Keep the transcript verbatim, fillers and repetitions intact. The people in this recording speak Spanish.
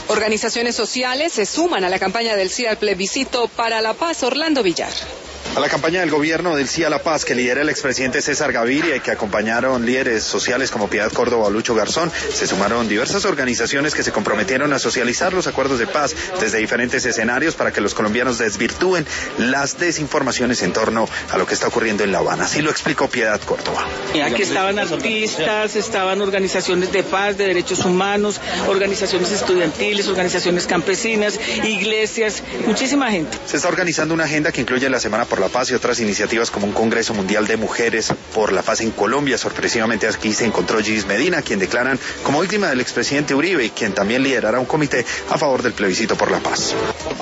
Organizaciones sociales se suman a la campaña del sí al plebiscito para la paz. Orlando Villar. A la campaña del gobierno del Sí a la Paz que lidera el expresidente César Gaviria y que acompañaron líderes sociales como Piedad Córdoba o Lucho Garzón, se sumaron diversas organizaciones que se comprometieron a socializar los acuerdos de paz desde diferentes escenarios para que los colombianos desvirtúen las desinformaciones en torno a lo que está ocurriendo en La Habana. Así lo explicó Piedad Córdoba. Aquí estaban artistas, estaban organizaciones de paz, de derechos humanos, organizaciones estudiantiles, organizaciones campesinas, iglesias, muchísima gente. Se está organizando una agenda que incluye la Semana por la Paz y otras iniciativas como un Congreso Mundial de Mujeres por la Paz en Colombia. Sorpresivamente aquí se encontró Gis Medina, quien declaran como víctima del expresidente Uribe y quien también liderará un comité a favor del plebiscito por la paz.